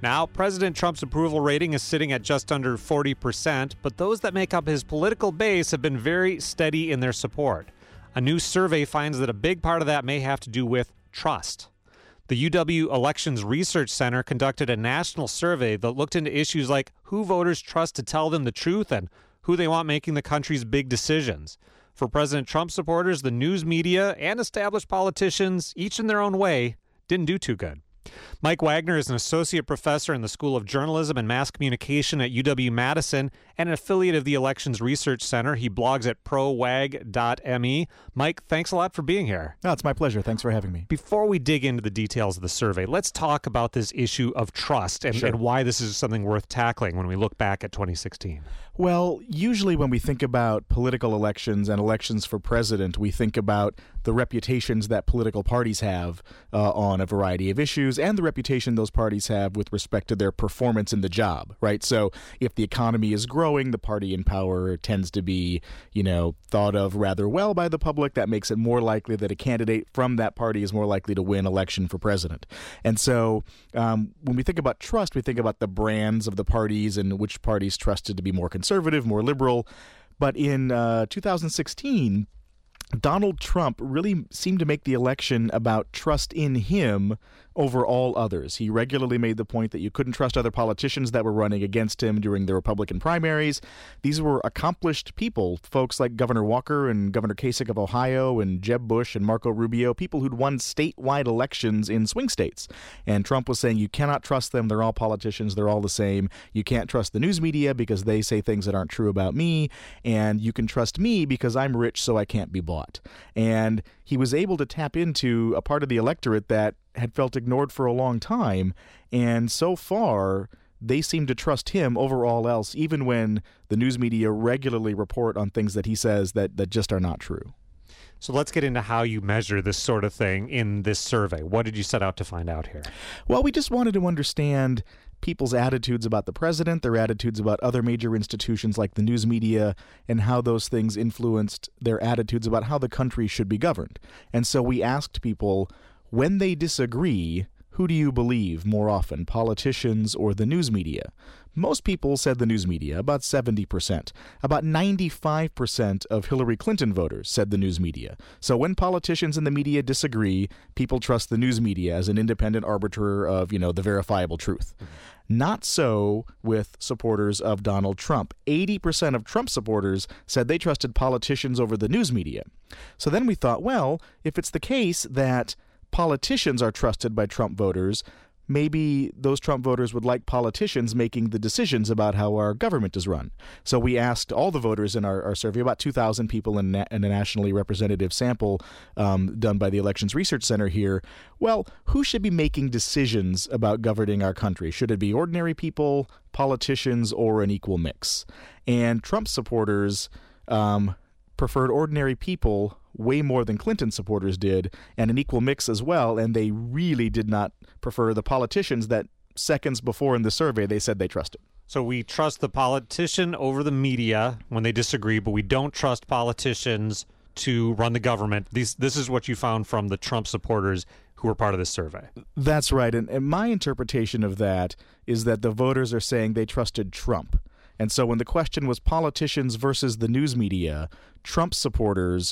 Now, President Trump's approval rating is sitting at just under 40%, but those that make up his political base have been very steady in their support. A new survey finds that a big part of that may have to do with trust. The UW Elections Research Center conducted a national survey that looked into issues like who voters trust to tell them the truth and who they want making the country's big decisions. For President Trump supporters, the news media and established politicians, each in their own way, didn't do too good. Mike Wagner is an associate professor in the School of Journalism and Mass Communication at UW-Madison and an affiliate of the Elections Research Center. He blogs at prowag.me. Mike, thanks a lot for being here. No, it's my pleasure. Thanks for having me. Before we dig into the details of the survey, let's talk about this issue of trust and why this is something worth tackling when we look back at 2016. Well, usually when we think about political elections and elections for president, we think about the reputations that political parties have on a variety of issues and the reputation those parties have with respect to their performance in the job, right? So if the economy is growing, the party in power tends to be, thought of rather well by the public. That makes it more likely that a candidate from that party is more likely to win election for president. And so when we think about trust, we think about the brands of the parties and which parties trusted to be more conservative, more liberal. But in 2016, Donald Trump really seemed to make the election about trust in him over all others. He regularly made the point that you couldn't trust other politicians that were running against him during the Republican primaries. These were accomplished people, folks like Governor Walker and Governor Kasich of Ohio and Jeb Bush and Marco Rubio, people who'd won statewide elections in swing states. And Trump was saying you cannot trust them. They're all politicians. They're all the same. You can't trust the news media because they say things that aren't true about me. And you can trust me because I'm rich, so I can't be bought. And he was able to tap into a part of the electorate that had felt ignored for a long time, and so far they seem to trust him over all else, even when the news media regularly report on things that he says that just are not true. So let's get into how you measure this sort of thing in this survey. What did you set out to find out here? Well, we just wanted to understand people's attitudes about the president, their attitudes about other major institutions like the news media, and how those things influenced their attitudes about how the country should be governed. And so we asked people, when they disagree, who do you believe more often, politicians or the news media? Most people said the news media, about 70%. About 95% of Hillary Clinton voters said the news media. So when politicians and the media disagree, people trust the news media as an independent arbiter of, the verifiable truth. Not so with supporters of Donald Trump. 80% of Trump supporters said they trusted politicians over the news media. So then we thought, well, if it's the case that politicians are trusted by Trump voters, maybe those Trump voters would like politicians making the decisions about how our government is run. So we asked all the voters in our survey, about 2,000 people in a nationally representative sample done by the Elections Research Center here, well, who should be making decisions about governing our country? Should it be ordinary people, politicians, or an equal mix? And Trump supporters preferred ordinary people way more than Clinton supporters did, and an equal mix as well, and they really did not prefer the politicians that seconds before in the survey they said they trusted. So we trust the politician over the media when they disagree, but we don't trust politicians to run the government. This is what you found from the Trump supporters who were part of this survey. That's right, and my interpretation of that is that the voters are saying they trusted Trump. And so when the question was politicians versus the news media, Trump supporters,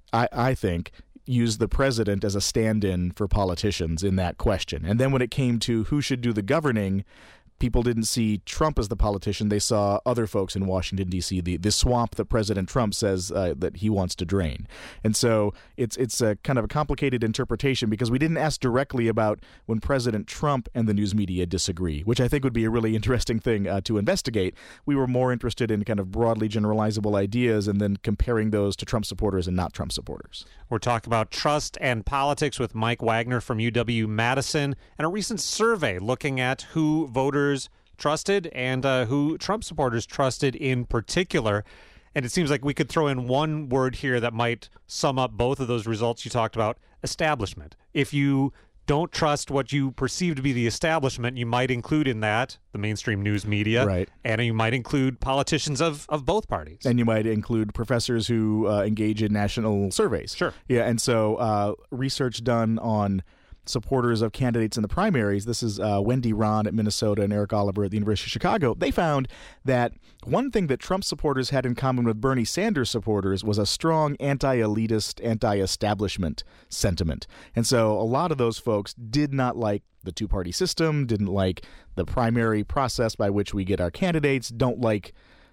I think, used the president as a stand-in for politicians in that question. And then when it came to who should do the governing, people didn't see Trump as the politician. They saw other folks in Washington, D.C., the swamp that President Trump says that he wants to drain. And so it's a kind of a complicated interpretation because we didn't ask directly about when President Trump and the news media disagree, which I think would be a really interesting thing to investigate. We were more interested in kind of broadly generalizable ideas and then comparing those to Trump supporters and not Trump supporters. We're talking about trust and politics with Mike Wagner from UW-Madison and a recent survey looking at who voters trusted and who Trump supporters trusted in particular. And it seems like we could throw in one word here that might sum up both of those results you talked about: establishment. If you don't trust what you perceive to be the establishment, you might include in that the mainstream news media, right, and you might include politicians of both parties. And you might include professors who engage in national surveys. Sure. Yeah, and so research done on supporters of candidates in the primaries, this is Wendy Ron at Minnesota and Eric Oliver at the University of Chicago, they found that one thing that Trump supporters had in common with Bernie Sanders supporters was a strong anti-elitist, anti-establishment sentiment. And so a lot of those folks did not like the two-party system, didn't like the primary process by which we get our candidates, don't like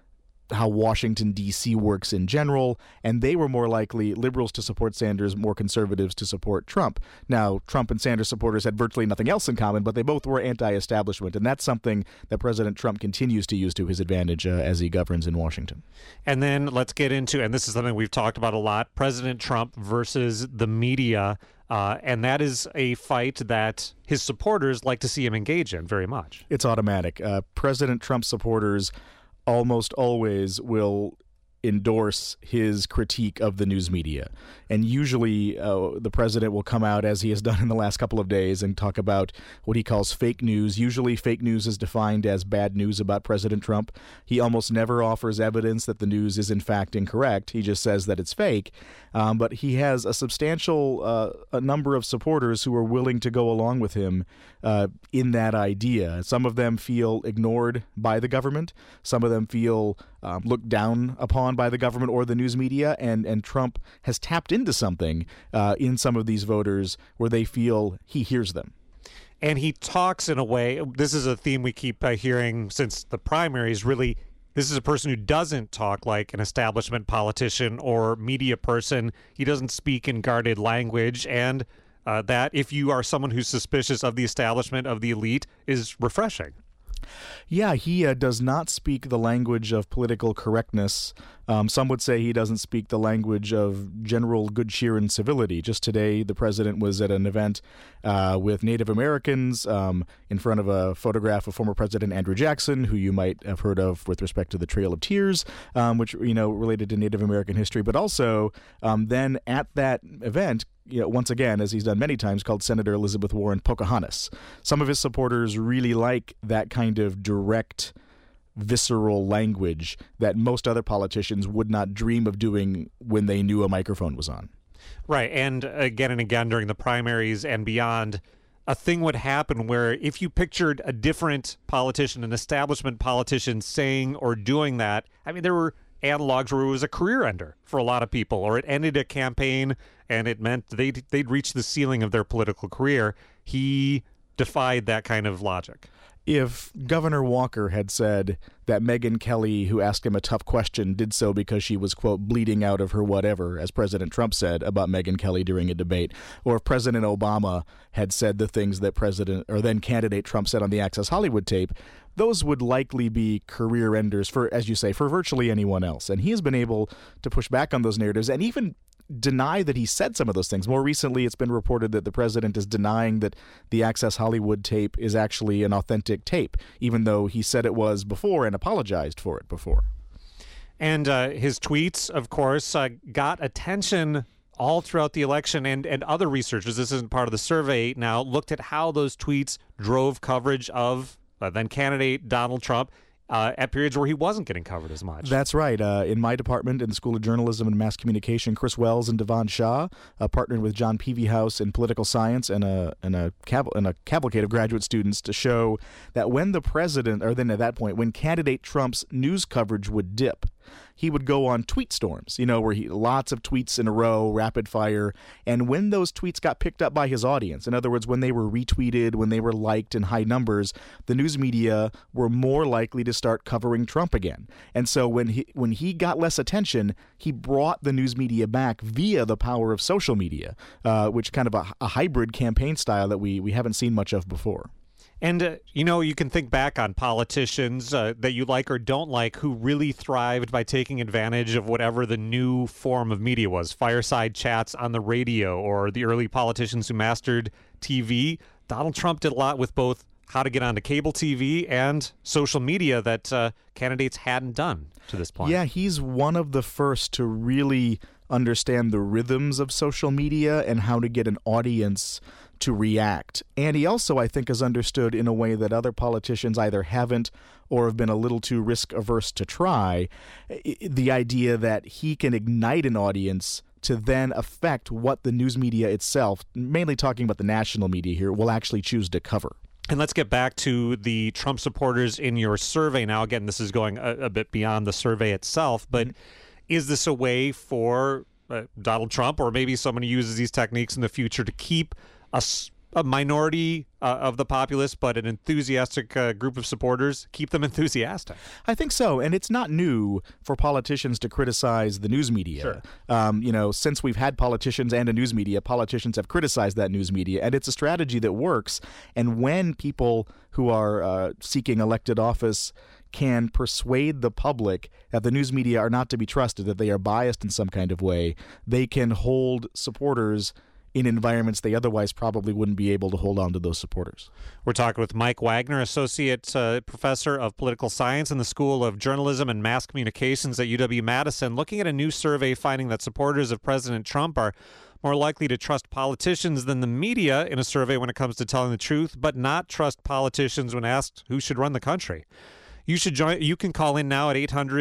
how Washington, D.C. works in general, and they were more likely liberals to support Sanders, more conservatives to support Trump. Now, Trump and Sanders supporters had virtually nothing else in common, but they both were anti-establishment, and that's something that President Trump continues to use to his advantage as he governs in Washington. And then let's get into, and this is something we've talked about a lot, President Trump versus the media, and that is a fight that his supporters like to see him engage in very much. It's automatic. President Trump supporters almost always will endorse his critique of the news media. And usually the president will come out, as he has done in the last couple of days, and talk about what he calls fake news. Usually fake news is defined as bad news about President Trump. He almost never offers evidence that the news is in fact incorrect. He just says that it's fake. But he has a substantial a number of supporters who are willing to go along with him in that idea. Some of them feel ignored by the government. Some of them feel looked down upon by the government or the news media, and Trump has tapped into something in some of these voters where they feel he hears them. And he talks in a way, this is a theme we keep hearing since the primaries, really, this is a person who doesn't talk like an establishment politician or media person. He doesn't speak in guarded language, and that, if you are someone who's suspicious of the establishment, of the elite, is refreshing. Yeah, he does not speak the language of political correctness. Some would say he doesn't speak the language of general good cheer and civility. Just today, the president was at an event with Native Americans in front of a photograph of former President Andrew Jackson, who you might have heard of with respect to the Trail of Tears, which, related to Native American history. But also, then at that event, once again, as he's done many times, called Senator Elizabeth Warren Pocahontas. Some of his supporters really like that kind of direct, visceral language that most other politicians would not dream of doing when they knew a microphone was on. Right, and again during the primaries and beyond, a thing would happen where if you pictured a different politician, an establishment politician, saying or doing that, there were analogs where it was a career ender for a lot of people, or it ended a campaign and it meant they'd reached the ceiling of their political career. He defied that kind of logic. If Governor Walker had said that Megyn Kelly, who asked him a tough question, did so because she was, quote, bleeding out of her whatever, as President Trump said about Megyn Kelly during a debate, or if President Obama had said the things that then candidate Trump said on the Access Hollywood tape, those would likely be career enders for, as you say, for virtually anyone else. And he has been able to push back on those narratives and even deny that he said some of those things. More recently, it's been reported that the president is denying that the Access Hollywood tape is actually an authentic tape, even though he said it was before and apologized for it before. And his tweets, of course, got attention all throughout the election, and other researchers, this isn't part of the survey now, looked at how those tweets drove coverage of then candidate Donald Trump at periods where he wasn't getting covered as much. That's right. In my department, in the School of Journalism and Mass Communication, Chris Wells and Devon Shaw partnered with John Peavyhouse in political science and a cavalcade of graduate students to show that when the president, or then at that point, when candidate Trump's news coverage would dip, he would go on tweet storms, where lots of tweets in a row, rapid fire. And when those tweets got picked up by his audience, in other words, when they were retweeted, when they were liked in high numbers, the news media were more likely to start covering Trump again. And so when he got less attention, he brought the news media back via the power of social media, which kind of a hybrid campaign style that we haven't seen much of before. And, you can think back on politicians that you like or don't like who really thrived by taking advantage of whatever the new form of media was, fireside chats on the radio, or the early politicians who mastered TV. Donald Trump did a lot with both how to get onto cable TV and social media that candidates hadn't done to this point. Yeah, he's one of the first to really understand the rhythms of social media and how to get an audience to react. And he also, I think, has understood in a way that other politicians either haven't or have been a little too risk averse to try, the idea that he can ignite an audience to then affect what the news media itself, mainly talking about the national media here, will actually choose to cover. And let's get back to the Trump supporters in your survey now. Again, this is going a bit beyond the survey itself, but is this a way for Donald Trump, or maybe someone who uses these techniques in the future, to keep a minority of the populace, but an enthusiastic group of supporters, keep them enthusiastic? I think so, and it's not new for politicians to criticize the news media. Sure. Since we've had politicians and a news media, politicians have criticized that news media, and it's a strategy that works. And when people who are seeking elected office can persuade the public that the news media are not to be trusted, that they are biased in some kind of way, they can hold supporters in environments they otherwise probably wouldn't be able to hold on to those supporters. We're talking with Mike Wagner, Associate Professor of Political Science in the School of Journalism and Mass Communications at UW-Madison, looking at a new survey finding that supporters of President Trump are more likely to trust politicians than the media in a survey when it comes to telling the truth, but not trust politicians when asked who should run the country. You should join. You can call in now at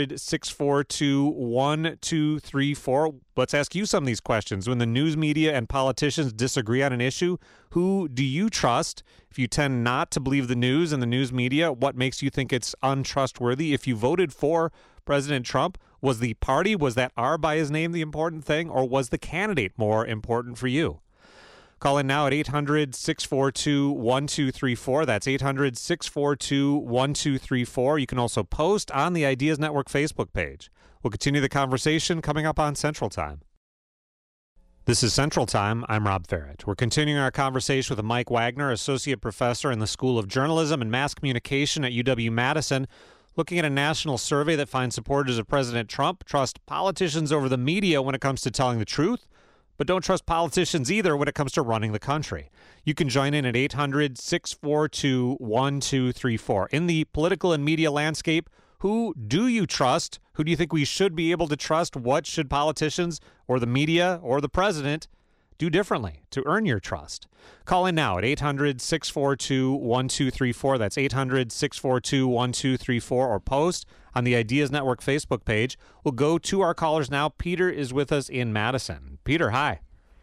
800-642-1234. Let's ask you some of these questions. When the news media and politicians disagree on an issue, who do you trust? If you tend not to believe the news and the news media, what makes you think it's untrustworthy? If you voted for President Trump, was the party, was that R by his name the important thing, or was the candidate more important for you? Call in now at 800-642-1234. That's 800-642-1234. You can also post on the Ideas Network Facebook page. We'll continue the conversation coming up on Central Time. This is Central Time. I'm Rob Farrett. We're continuing our conversation with Mike Wagner, Associate Professor in the School of Journalism and Mass Communication at UW-Madison, looking at a national survey that finds supporters of President Trump trust politicians over the media when it comes to telling the truth, but don't trust politicians either when it comes to running the country. You can join in at 800-642-1234. In the political and media landscape, who do you trust? Who do you think we should be able to trust? What should politicians or the media or the president do differently to earn your trust? Call in now at 800-642-1234. That's 800-642-1234, or post on the Ideas Network Facebook page. We'll go to our callers now. Peter is with us in Madison. Peter, hi.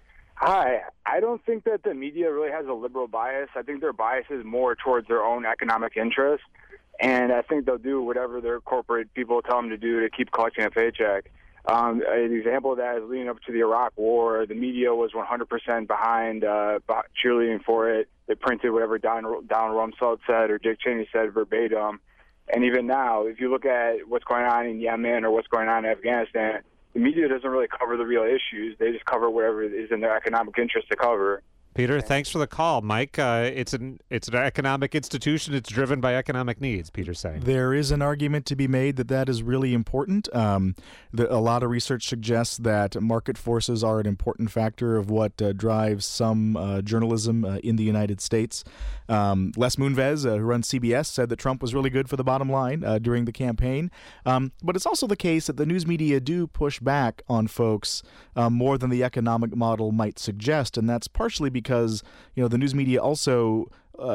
Hi. I don't think that the media really has a liberal bias. I think their bias is more towards their own economic interests, and I think they'll do whatever their corporate people tell them to do to keep collecting a paycheck. An example of that is leading up to the Iraq War. The media was 100% behind cheerleading for it. They printed whatever Donald Rumsfeld said or Dick Cheney said verbatim. And even now, if you look at what's going on in Yemen or what's going on in Afghanistan, the media doesn't really cover the real issues. They just cover whatever is in their economic interest to cover. Peter, thanks for the call. Mike, it's an economic institution. It's driven by economic needs, Peter's saying. There is an argument to be made that is really important. A lot of research suggests that market forces are an important factor of what drives some journalism in the United States. Les Moonves, who runs CBS, said that Trump was really good for the bottom line during the campaign. But it's also the case that the news media do push back on folks more than the economic model might suggest, and that's partially because the news media also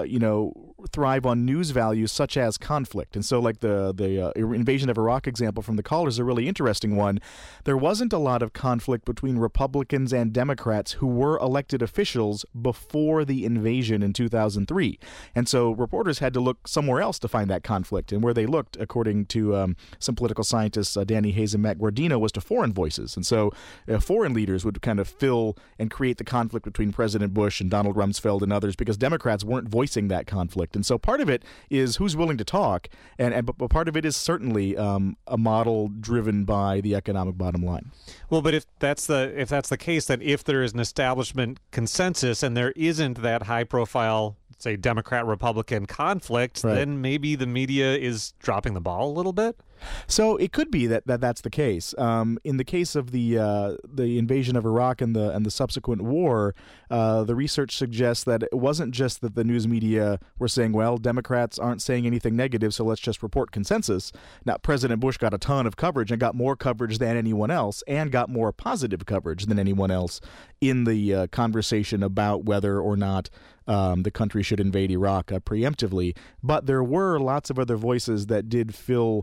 thrive on news values such as conflict. And so like the invasion of Iraq example from the caller is a really interesting one. There wasn't a lot of conflict between Republicans and Democrats who were elected officials before the invasion in 2003. And so reporters had to look somewhere else to find that conflict. And where they looked, according to some political scientists, Danny Hayes and Matt Guardino, was to foreign voices. And so foreign leaders would kind of fill and create the conflict between President Bush and Donald Rumsfeld and others because Democrats weren't voicing that conflict. And so part of it is who's willing to talk, but part of it is certainly a model driven by the economic bottom line. Well, but if that's the case, then if there is an establishment consensus and there isn't that high-profile, say, Democrat-Republican conflict, right, then maybe the media is dropping the ball a little bit? So it could be that's the case. In the case of the invasion of Iraq and the subsequent war, the research suggests that it wasn't just that the news media were saying, well, Democrats aren't saying anything negative, so let's just report consensus. Now, President Bush got a ton of coverage and got more coverage than anyone else and got more positive coverage than anyone else in the conversation about whether or not the country should invade Iraq preemptively. But there were lots of other voices that did fill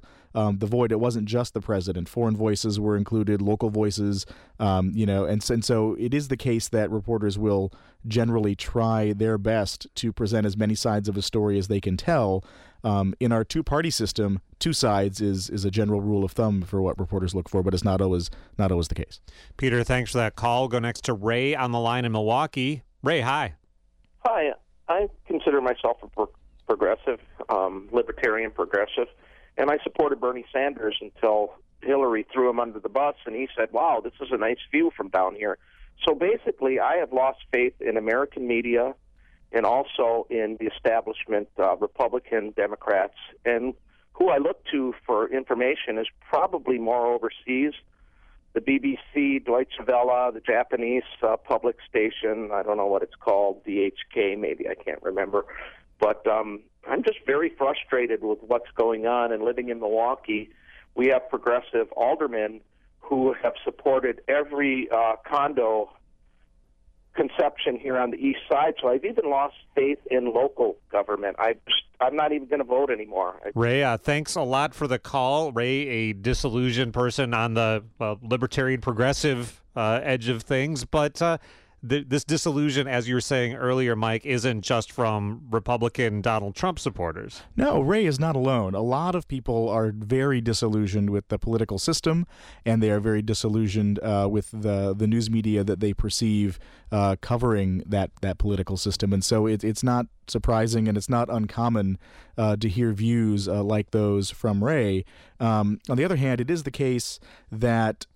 the void. It wasn't just the president. Foreign voices were included, local voices, and so it is the case that reporters will generally try their best to present as many sides of a story as they can tell. In our two-party system, two sides is a general rule of thumb for what reporters look for, but it's not always the case. Peter, thanks for that call. We'll go next to Ray on the line in Milwaukee. Ray, hi. Hi. I consider myself a progressive, libertarian progressive, and I supported Bernie Sanders until Hillary threw him under the bus, and he said, wow, this is a nice view from down here. So basically, I have lost faith in American media and also in the establishment, Republican Democrats. And who I look to for information is probably more overseas. The BBC, Deutsche Welle, the Japanese public station, I don't know what it's called, DHK maybe, I can't remember. But I'm just very frustrated with what's going on. And living in Milwaukee, we have progressive aldermen who have supported every condo conception here on the east side, so I've even lost faith in local government. I'm not even going to vote anymore. Ray, thanks a lot for the call. Ray, a disillusioned person on the libertarian progressive edge of things, but this disillusion, as you were saying earlier, Mike, isn't just from Republican Donald Trump supporters. No, Ray is not alone. A lot of people are very disillusioned with the political system, and they are very disillusioned with the news media that they perceive covering that political system. And so it's not surprising, and it's not uncommon to hear views like those from Ray. On the other hand, it is the case that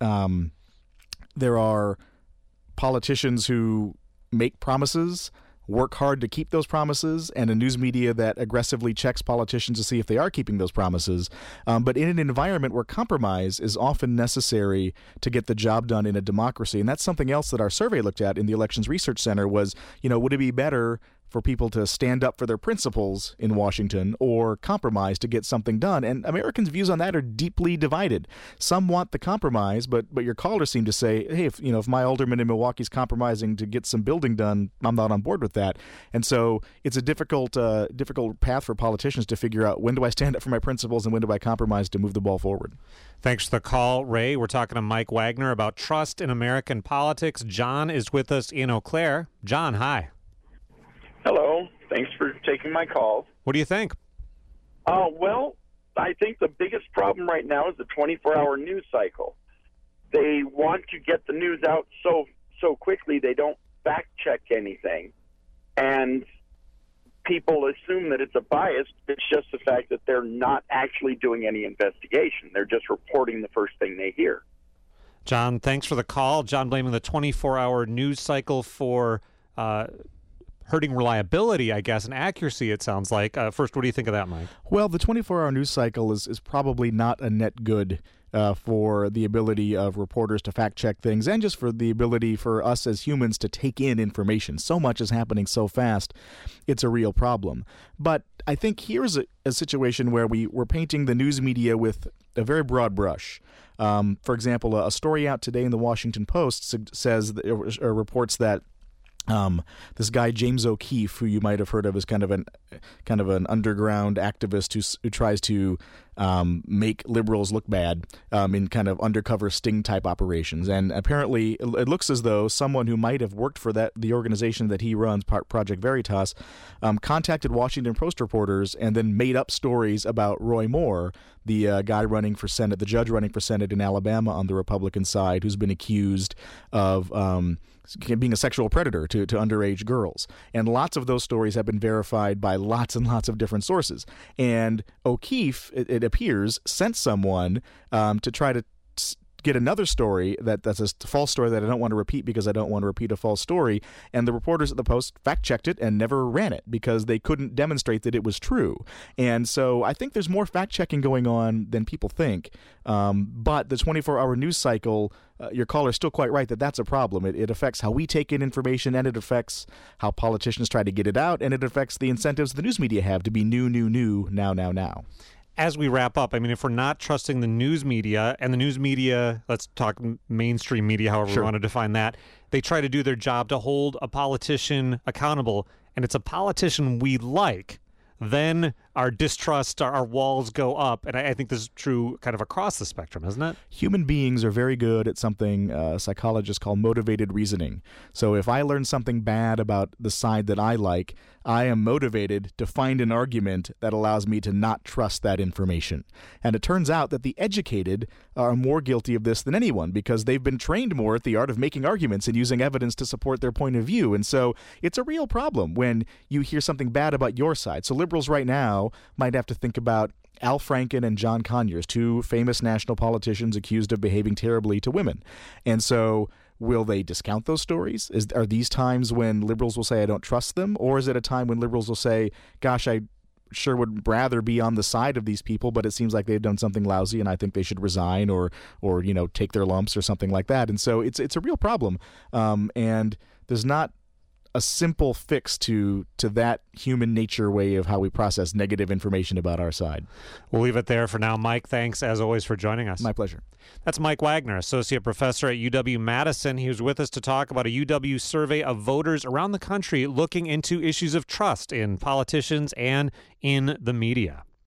there are politicians who make promises, work hard to keep those promises, and a news media that aggressively checks politicians to see if they are keeping those promises. But in an environment where compromise is often necessary to get the job done in a democracy, and that's something else that our survey looked at in the Elections Research Center was, would it be better for people to stand up for their principles in Washington or compromise to get something done? And Americans' views on that are deeply divided. Some want the compromise, but your callers seem to say, hey, if my alderman in Milwaukee is compromising to get some building done, I'm not on board with that. And so it's a difficult path for politicians to figure out, when do I stand up for my principles and when do I compromise to move the ball forward? Thanks for the call, Ray. We're talking to Mike Wagner about trust in American politics. John is with us in Eau Claire. John, hi. Hello. Thanks for taking my call. What do you think? Well, I think the biggest problem right now is the 24-hour news cycle. They want to get the news out so quickly they don't fact-check anything. And people assume that it's a bias. It's just the fact that they're not actually doing any investigation. They're just reporting the first thing they hear. John, thanks for the call. John blaming the 24-hour news cycle for hurting reliability, I guess, and accuracy, it sounds like. First, what do you think of that, Mike? Well, the 24-hour news cycle is probably not a net good for the ability of reporters to fact-check things, and just for the ability for us as humans to take in information. So much is happening so fast, it's a real problem. But I think here's a situation where we're painting the news media with a very broad brush. For example, a story out today in the Washington Post says reports that this guy James O'Keefe, who you might have heard of as kind of an underground activist who tries to make liberals look bad in kind of undercover sting type operations, and apparently it looks as though someone who might have worked for the organization that he runs, Project Veritas, contacted Washington Post reporters and then made up stories about Roy Moore, the guy running for Senate, the judge running for Senate in Alabama on the Republican side, who's been accused of being a sexual predator to underage girls. And lots of those stories have been verified by lots and lots of different sources. And O'Keefe, it appears, sent someone to try to get another story that's a false story that I don't want to repeat because I don't want to repeat a false story. And the reporters at the Post fact-checked it and never ran it because they couldn't demonstrate that it was true. And so I think there's more fact-checking going on than people think. But the 24-hour news cycle, your caller's still quite right that that's a problem. It affects how we take in information, and it affects how politicians try to get it out, and it affects the incentives the news media have to be new, now. As we wrap up, I mean, if we're not trusting the news media, and the news media, let's talk mainstream media, however we want to define that, they try to do their job to hold a politician accountable, and it's a politician we like, then our distrust, our walls go up. And I think this is true kind of across the spectrum, isn't it? Human beings are very good at something psychologists call motivated reasoning. So if I learn something bad about the side that I like, I am motivated to find an argument that allows me to not trust that information. And it turns out that the educated are more guilty of this than anyone because they've been trained more at the art of making arguments and using evidence to support their point of view. And so it's a real problem when you hear something bad about your side. So liberals right now might have to think about Al Franken and John Conyers, two famous national politicians accused of behaving terribly to women. And so will they discount those stories? Are these times when liberals will say, I don't trust them? Or is it a time when liberals will say, gosh, I sure would rather be on the side of these people, but it seems like they've done something lousy and I think they should resign or take their lumps or something like that. And so it's a real problem. And there's not a simple fix to that human nature way of how we process negative information about our side. We'll leave it there for now. Mike, thanks as always for joining us. My pleasure. That's Mike Wagner, Associate Professor at UW-Madison. He was with us to talk about a UW survey of voters around the country looking into issues of trust in politicians and in the media.